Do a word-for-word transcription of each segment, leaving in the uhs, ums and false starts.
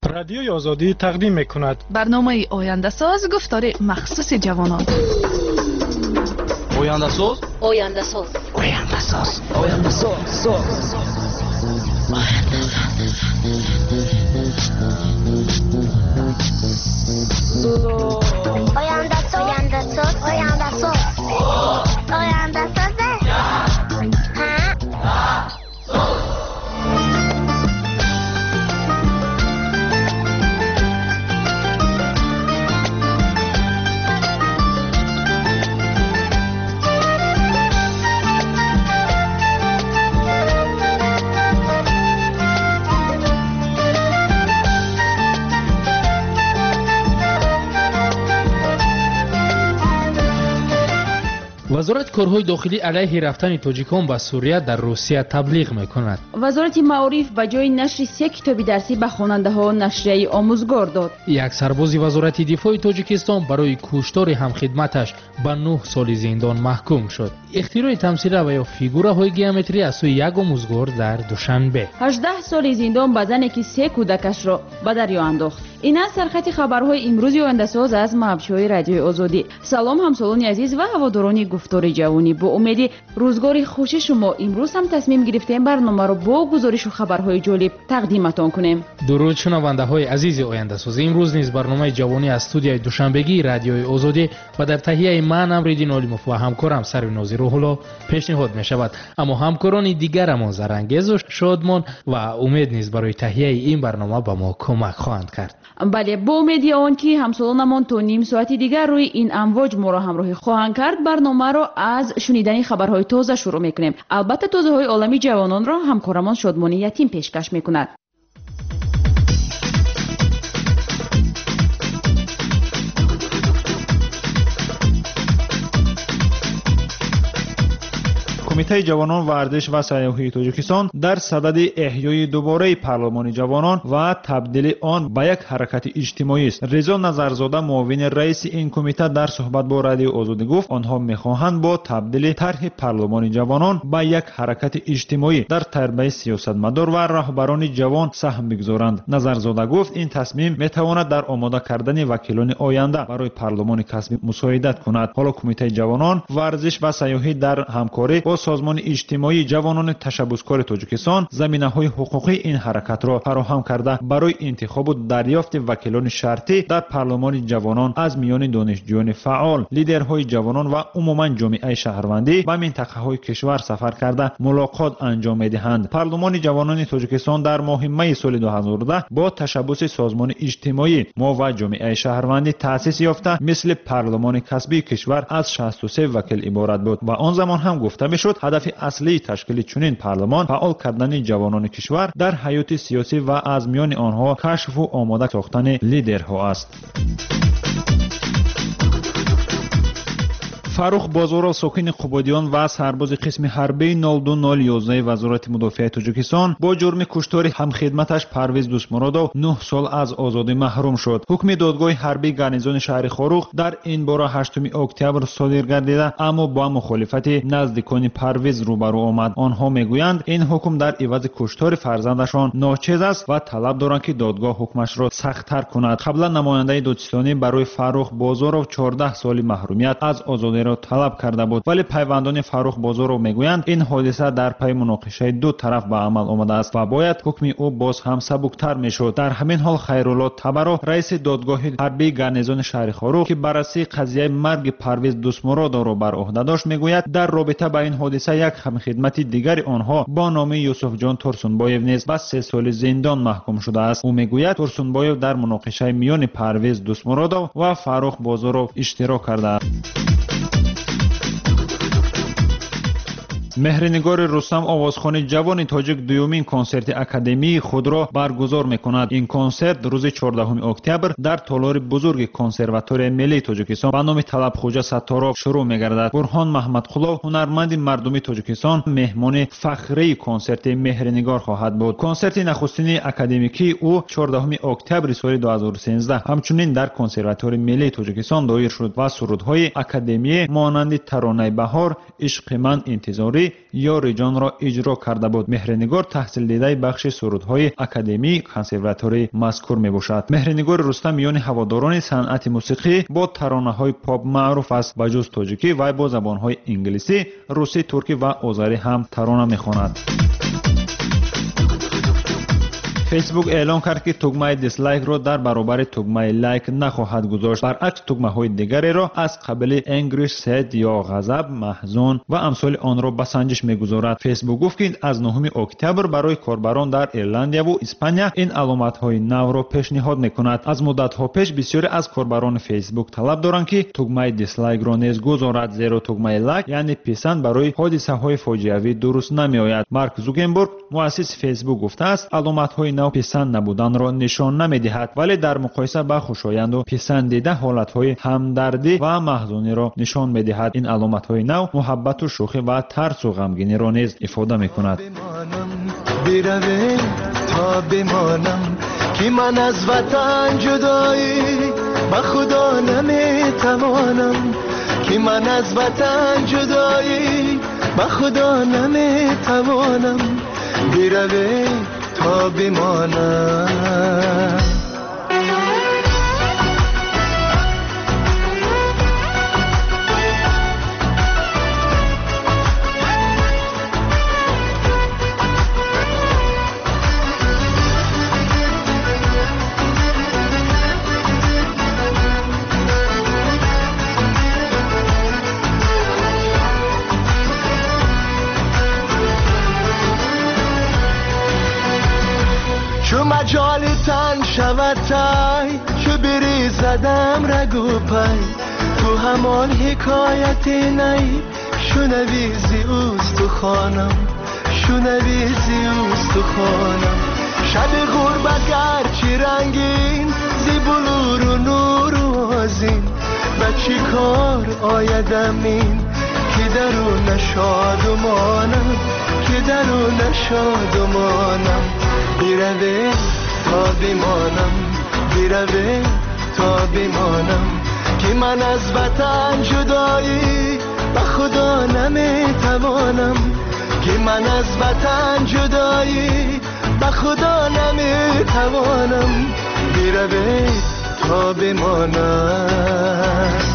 رادیوی آزادی تقدیم می‌کند برنامه آینده ساز گفتار مخصوص جوانان. آینده ساز آینده ساز آینده ساز آینده ساز آینده ساز آینده ساز آینده ساز آینده ساز وزارت کارهای داخلی علیه رفتن تاجیکان به سوریه در روسیه تبلیغ میکند. وزارت معارف به جای نشر سه کتاب درسی به خواننده ها نشریه آموزگار داد. یک سرباز وزارت دفاع تاجیکستان برای کشتار همخدمتش به نه سال زندان محکوم شد. اختراع تمثیل و یا فیگوره های گئومتری از سوی یک آموزگار در دوشنبه. هجده سال زندان به زنی که سه کودکش را به دریا انداخت. این است سرخط خبرهای امروز آینده ساز از مبشوی رادیوی آزادی. سلام همسالان عزیز و هواداران گفتار جوانی، با امید روزگار خوش شما امروز هم تصمیم گرفتیم برنامه را با گزارش و خبرهای جالب تقدیمتان کنیم. درود شنونده های عزیز آینده ساز، امروز نیز برنامه جوانی از استودیوی دوشنبگی رادیوی آزادی و در تهیه من امریدین علیموف و همکارم سرویناز روح الله پیشنهاد می شود. اما همکاران دیگرمان زرانگیز و شادمان و امید نیز برای تهیه این برنامه به ما کمک خواهند کرد. بله، با امید آن که همسالانمان تا نیم ساعتی دیگر روی این امواج ما را همراهی خواهند کرد، برنامه را از شنیدن خبرهای تازه شروع میکنیم. البته تازه های عالمی جوانان را همکارمان شادمانی یتیم پیشکش میکند. کمیته جوانان ورزش و سیاحی تاجیکستان در صدد احیای دوباره پارلمان جوانان و تبدیل آن به یک حرکت اجتماعی است. رضا نظرزاده معاون رئیس این کمیته در صحبت با رادیو آزادی گفت آنها میخواهند با تبدیل طرح پارلمان جوانان به یک حرکت اجتماعی در تربیت سیاستمدار و رهبران جوان سهم بگذارند. نظرزاده گفت این تصمیم میتواند در آماده کردن وکیلان آینده برای پارلمان کسبی مساعدت کند. حالا کمیته جوانان ورزش و سیاحی در همکاری با سازمان اجتماعی جوانان تشبثکار تاجیکستان زمینه‌های حقوقی این حرکت را فراهم کرده برای انتخاب و دریافت وکیلان شرطی در پارلمان جوانان از میان دانشجویان فعال، لیدرهای جوانان و عموما جامعه شهروندی به منطقه‌های کشور سفر کرده ملاقات انجام می‌دهند. پارلمان جوانان تاجیکستان در ماه می سال دو هزار و ده با تشبث سازمان اجتماعی ما و جامعه شهروندی تأسیس یافته مثل پارلمان کسبی کشور از شصت و سه وکیل عبارت بود و آن زمان هم گفته می‌شد هدف اصلی تشکیل چنین پارلمان فعال کردن جوانان کشور در حیات سیاسی و از میان آنها کشف و آماده ساختن لیدرها است. فاروق بازارов ساکن قبادیان و سرباز قسم حربی نود و دو نود و یازده وزارت مدافع تاجیکستان با جرم کشتار همخدمتش پرویز دوستمرادov نه سال از آزادی محروم شد. حکم دادگاه حربی گارنیزون شهر خاروق در این باره هشتم اکتبر صادر گردیده اما با مخالفت نزدیکان پرویز روبرو آمد. آنها میگویند این حکم در عوض کشتار فرزندشان ناچیز است و طلب دارند که دادگاه حکمش را سخت‌تر کند. قبلا نماینده دادستانی برای فاروق بازارov چهارده سال محرومیت از آزادی را طلب کرده بود، ولی پیوندان فاروق بازارov میگویند این حادثه در پی مناقشه دو طرف به عمل آمده است و باید حکم او باز هم سبکتر میشد. در همین حال خیرالله تبرو رئیس دادگاه حربی گارنیزون شهر خاروق که بررسی قضیه مرگ پرویز دوستمرادov را بر عهده داشت میگوید در رابطه با این حادثه یک همخدمت دیگر آنها با نام یوسف جان تورسونبایو نیز به سه سال زندان محکوم شده است. او میگوید تورسونبایو در مناقشه میان پرویز دوستمرادov و فاروق بازارov اشتراک کرده است. مهرنگار رستم آوازخوان جوان تاجیک دومین کنسرت اکادمی خود را برگزار میکند. این کنسرت روز چهاردهم اکتبر در تالار بزرگ کنسرواتوری ملی تاجیکستان به نام طلبخوجا ستارov شروع میگردد. برهان محمدقلو هنرمند مردمی تاجیکستان مهمان فخری کنسرت مهرنگار خواهد بود. کنسرت نخستین اکادمیکی او چهاردهم اکتبر سال دو هزار و سیزده همچنین در کنسرواتوری ملی تاجیکستان دایر شد و سرودهای اکادمی مانند ترانه بهار، عشق من انتظاری اداری یا رجان را اجرا کرده بود. مهرنگار تحصیل دیده بخش سرودهای اکادمی کنسرواتوری مذکور میباشد. مهرنگار رستم میان هواداران صنعت موسیقی با ترانه‌های پاپ معروف است. به جز تاجیکی وی با زبان‌های انگلیسی، روسی، ترکی و آذری هم ترانه میخواند. فیسبوک اعلام کرد که تگمه دیسلایک را در برابر تگمه لایک نخواهد گذاشت. برعکس تگمه های دیگری را از قبیل انگریش، سد یا غضب، محزون و امثال آن را به سنجش میگذارد. فیسبوک گفت که از نهم اکتبر برای کاربران در ایرلندیا و اسپانیا این علامت های نو را پیشنهاد میکند. از مدت ها پیش بسیاری از کاربران فیسبوک طلب دارند که تگمه دیسلایک را نیز گذارد، زیرا تگمه لایک یعنی پسند برای حادثه های فاجعه‌ای درست نمیآید. مارک زوکربرگ مؤسس فیسبوک گفته است علامت های نو پسند نبودن را نشان نمیدهد، ولی در مقایسه با خوشایند و پسندیده حالت های همدردی و محزونی را نشان میدهد. این علامت های نو محبت و شوخی و ترس و غمگینی را نیز افاده میکند. بروی تا بمانم که من از وطن جدایی با خدا نمیتوانم، که من از وطن جدایی با خدا نمیتوانم. بروی تا بمانم. چو مجال تن شود تای، چو بری زدم رگو پای، تو همان حکایت نی شنوی زی اوست و خانم، شنوی زی اوست و خانم. شب غربت گرچه رنگین زی بلور و نور و آزین، و چی کار آیدم این که درو نشاد و مانم، که درو نشاد و مانم. بروی تا بمانم، بروی تا بمانم، که من از وطن جدایی به خدا نمیتوانم، که من از وطن جدایی به خدا نمیتوانم. بروی تا بمانم.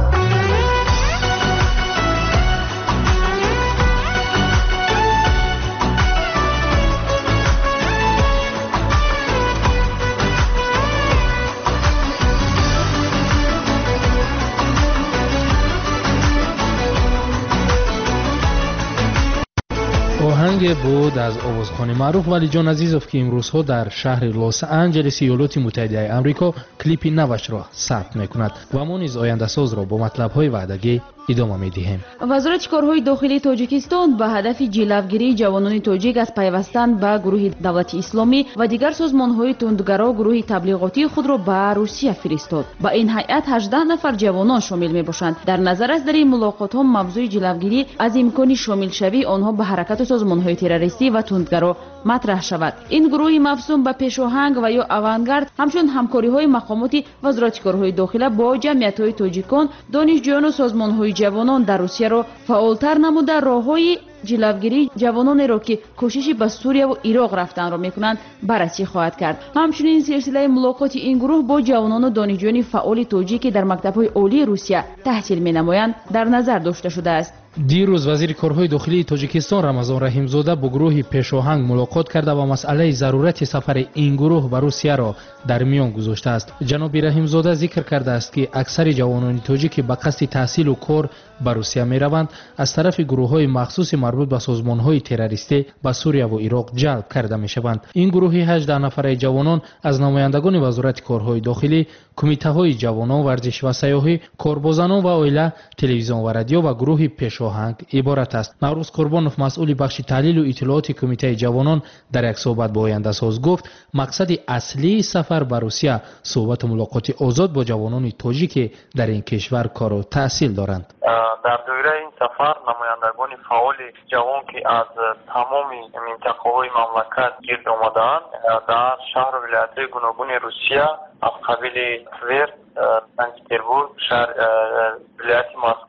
آهنگ بود از آوازخوان معروف ولی جان عزیزوف که امروزها در شهر لس آنجلس ایالات متحده آمریکا کلیپ نوش را ثبت میکند و ما نیز آینده ساز را با مطلب های وعدگی ادامه میدهیم. وزارت کارهای داخلی تاجیکستان به هدف جلوگیری جوانان تاجیک از پیوستن به گروه دولت اسلامی و دیگر سازمانهای تندگرا گروه تبلیغاتی خود را به روسیه فرستاد. با این هیئت هجده نفر جوانان شامل میباشند. در نظر است در این ملاقات ها موضوع جلوگیری از امکان شامل شوی آنها به حرکت سازمانهای تروریستی و تندگرا مطرح شود. این گروه مفهوم به پیشاهنگ و یا اوانگارد همچون همکاری های مقامات وزارت کارهای داخلی با جمعیت های تاجیکان، دانشجویان و سازمانهای جوانان در روسیه را فعالتر نموده راههای جلوگیری جوانان را که کوشش به سوریه و عراق رفتن را میکنند بررسی خواهد کرد. همچنین سلسله ملاقات این گروه با جوانان و دانشجویان فعال تاجیک در مکتب‌های عالی روسیه تحصیل می‌نمایند در نظر داشته شده است. دیروز وزیر کارهای داخلی تاجیکستان رمضان رحیمزاده با گروه پیشاهنگ ملاقات کرده و مسئله ضرورت سفر این گروه به روسیه را در میان گذاشته است. جناب رحیمزاده ذکر کرده است که اکثر جوانان تاجیک به قصد تحصیل و کار به روسیه میروند از طرف گروه‌های مخصوص مربوط به سازمان‌های تروریستی به سوریه و عراق جلب کرده می‌شوند. این گروه هجده نفره جوانان از نمایندگان وزارت کارهای داخلی، کمیته‌های جوانان، ورزش و سیاحی، کاربازان و عائله، تلویزیون و رادیو و گروه پیشاهنگ عبارت است. نوروز قربانوف مسئول بخش تحلیل و اطلاعات کمیته جوانان در یک صحبت با آینده ساز گفت مقصد اصلی سفر به روسیه صحبت و ملاقات آزاد با جوانان تاجیک در این کشور کار و تحصیل دارند. در دوره این سفر نمایندگان فعال جوان که از تمام منطقه‌های مملکت گرد آمدند در شهر و ولایت‌های گوناگون روسیه از قبیل تور، سن پترزبورگ، شهر ولایت مسکو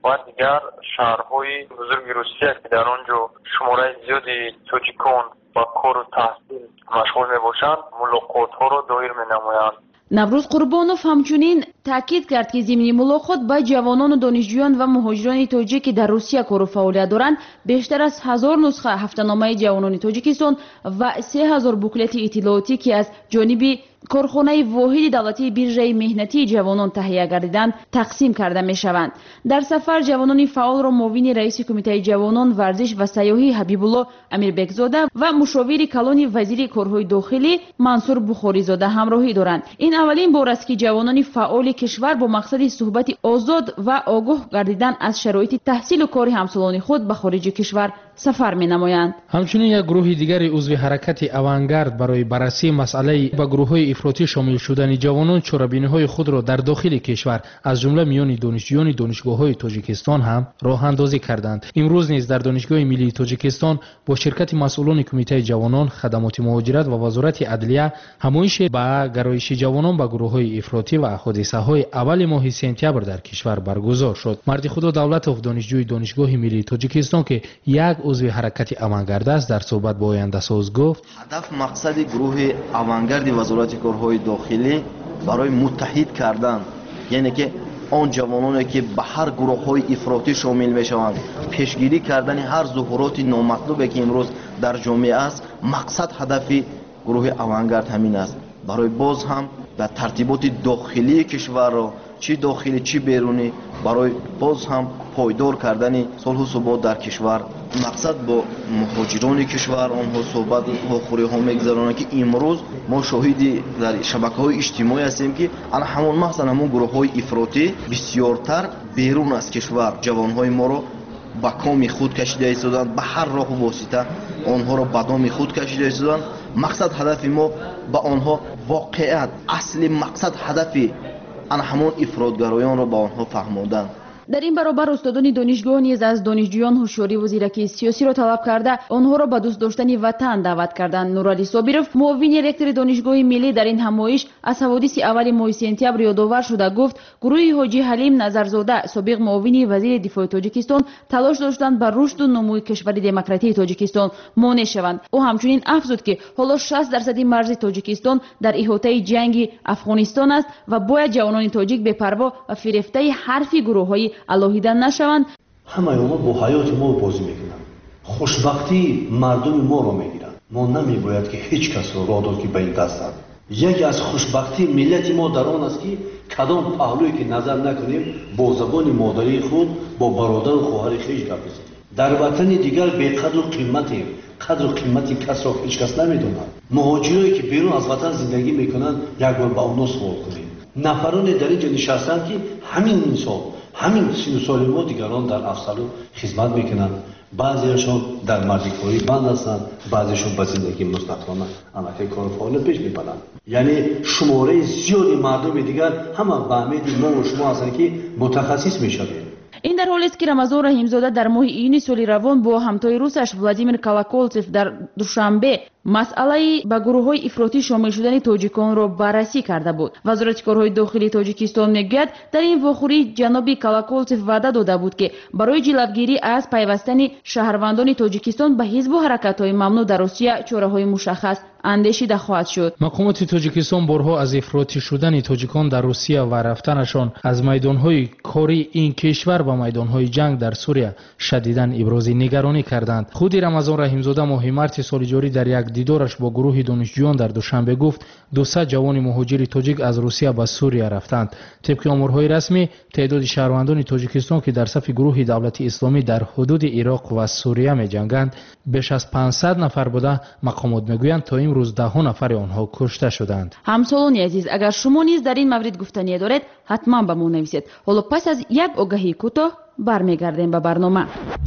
و دیگر شهرهای بزرگ روسیه که در آنجا شماره زیادی توجیکان با کار و تحصیل مشغول می باشند ملاقات ها را دایر می نمایند. наврӯз қурбонов ҳамчунин таъкид кард ки зимни мулоқот ба ҷавонону донишҷӯён ва муҳоҷирони тоҷик ки дар русия кору фаъолият доранд бештар аз ҳазор нусха ҳафтаномаи ҷавонони тоҷикистон ва се ҳазор буклети иттилоотӣ ки аз ҷониби корхонаи воҳиди давлатии биржаи меҳнатии ҷавонон таҳия гардиданд тақсим карда мешаванд. дар сафар ҷавонони фаъолро муовини раиси кумитаи ҷавонон варзиш ва сайёҳӣ ҳабибулло амирбекзода ва мушовири калони вазири корҳои дохилӣ мансур бухоризода ҳамроҳӣ доранд. ин аввалин бор аст ки ҷавонони фаъоли кишвар бо мақсади суҳбати озод ва огоҳ гардидан аз шароити таҳсилу кори ҳамсолони худ ба хориҷи кишвар сафар менамоянд. ҳамчунин як гурӯҳи дигари узви ҳаракати авангард барои баррасии масъалаи ба гурӯҳҳои ифротӣ шомил шудани ҷавонон чорабиниҳои худро дар дохили кишвар аз ҷумла миёни донишҷӯёни донишгоҳҳои тоҷикистон ҳам роҳандозӣ карданд. имрӯз низ дар донишгоҳи миллии тоҷикистон бо ширкати масъулони кумитаи ҷавонон хадамоти муҳоҷират ва вазорати адлия ҳамоиши ба гароиши ҷавонон ба гурӯҳҳои ифротӣ ва ҳодисаҳои аввали моҳи сентябр дар кишвар баргузор шуд. марди худо давлатов донишҷӯи донишгоҳи миллии тоҷикистон ки як узви ҳаракати авангард аст дар суҳбат бо ояндасоз гуфт ҳадаф мақсади гурӯҳи авангарди вазорати корҳои дохилӣ барои муттаҳид кардан яъне ки он ҷавононе ки ба ҳар гурӯҳҳои ифротӣ шомил мешаванд пешгирӣ кардани ҳар зуҳуроти номатлубе ки имрӯз дар ҷомеа аст мақсад ҳадафи гурӯҳи авангард ҳамин аст барои боз ҳам ба тартиботи дохилии кишварро чӣ дохилӣ чӣ берунӣ барои боз ҳам пойдор кардани солҳу собот дар кишвар мақсад бо муҳоҷирони кишвар онҳо суҳбат вохӯриҳо мегзаронанд ки имрӯз мо шоҳиди дар шабакаҳои иҷтимоӣ ҳастем ки ана ҳамон махсан ҳамон гурӯҳҳои ифротӣ бисёртар берун аз кишвар ҷавонҳои моро ба коми худ кашида истоданд ба ҳар роҳу восита онҳоро ба доми худ кашида истоданд мақсад ҳадафи мо ба онҳо воқеат асли мақсад ҳадафи ана ҳамон ифротгароёнро ба онҳо фаҳмонданд. дар ин баробар устодони донишгоҳ низ аз донишҷӯён ҳушёриву зиракии сиёсиро талаб карда онҳоро ба дӯст доштани ватан даъват карданд. нуралӣ собиров муовини ректори донишгоҳи миллӣ дар ин ҳамоиш аз ҳаводиси аввали моҳи сентябр ёдовар шуда гуфт гурӯҳи ҳоҷӣ ҳалим назарзода собиқ муовини вазири дифои тоҷикистон талош доштанд ба рушду нумӯи кишвари демократии тоҷикистон монеъ шаванд. ӯ ҳамчунин афзуд ки ҳоло шаст дарсади марзи тоҷикистон дар иҳотаи ҷанги афғонистон аст ва бояд ҷавонони тоҷик бепарво ва фирефтаи ҳарфи гурӯҳҳои алоҳида нашаванд. ҳамаи онҳо бо ҳаёти мо бозӣ мекунанд хушбахтии мардуми моро мегиранд. мо намебояд ки ҳеҷ касро роҳ дод ки ба ин дастанд. яке аз хушбахтии миллати мо дар он аст ки кадом паҳлӯе ки назар накунем бо забони модарии худ бо бародару хоҳари хеш гап бизанем. дар ватани дигар беқадру қиматем. қадру қимати касро ҳеҷ кас намедонад. муҳоҷироне ки берун аз ватан зиндагӣ мекунанд як бор ба онҳо суол кунем. нафароне дар ин ҷо нишастанд ки ҳамин мисол ҳамин сину соли мо дигарон дар афсалу хизмат мекунанд. баъзеашон дар мардикорӣ банд ҳастанд баъзеашон ба зиндагии мустақилона амакай кору фаъолият пеш мебаранд. яъне шумораи зиёди мардуми дигар ҳама ба амеди мову шумо ҳастанд ки мутахассис мешавем. ин дар ҳолест ки рамазон раҳимзода дар моҳи июни соли равон бо ҳамтои русаш владимир колоколцев дар душанбе масъалаи ба гурӯҳҳои ифротӣ шомил шудани тоҷиконро баррасӣ карда буд. вазорати корҳои дохилии тоҷикистон мегӯяд дар ин вохӯрӣ ҷаноби колоколцев ваъда дода буд ки барои ҷилавгирӣ аз пайвастани шаҳрвандони тоҷикистон ба ҳизбу ҳаракатҳои мамнӯъ дар русия чораҳои мушаххас андешида хоҳад шуд. мақомоти тоҷикистон борҳо аз ифротӣ шудани тоҷикон дар русия ва рафтанашон аз майдонҳои кори ин кишвар ба майдонҳои ҷанг дар сурия шадидан ибрози нигаронӣ карданд. худи рамазон раҳимзода моҳи марти соли ҷорӣ дар як дидораш бо гурӯҳи донишҷӯён дар душанбе гуфт дусад ҷавони муҳоҷири тоҷик аз русия ба сурия рафтанд. тибқи омурҳои расмӣ теъдоди шаҳрвандони тоҷикистон ки дар сафи гурӯҳи давлати исломӣ дар ҳудуди ироқ ва сурия меҷанганд беш аз панҷсад нафар буда мақомот мегӯянд то имрӯз даҳҳо нафари онҳо кушта шуданд. ҳамсолони азиз агар шумо низ дар ин маврид гуфтание доред ҳатман ба мо нависед. ҳоло пас аз як огаҳии кӯтоҳ бармегардем ба барнома.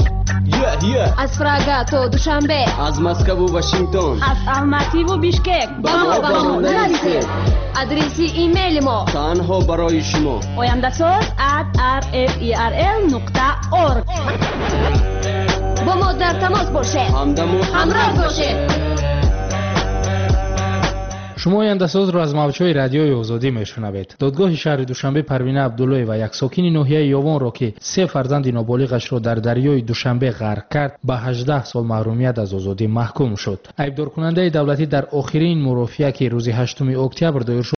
аз фрага то душанбе, аз москву вашингтон, аз алмативу бишкек ба мо ба мо нависед. адреси имейли мо танҳо барои шумо ояндасоз at r f e r l нуқта org. бо мо дар тамос бошед, ҳамдаму ҳамроҳ бошед. شما آینده‌ساز را از موج‌های رادیوی آزادی میشنوید. دادگاه شهر دوشنبه پروینه عبدالله و یک ساکن ناحیه یاوان را که سه فرزند نابالغش را در دریای دوشنبه غرق کرد به هجده سال محرومیت از آزادی محکوم شد. ایبدار کننده دولتی در آخرین مرافعه که روز هشتم اکتبر دایر شد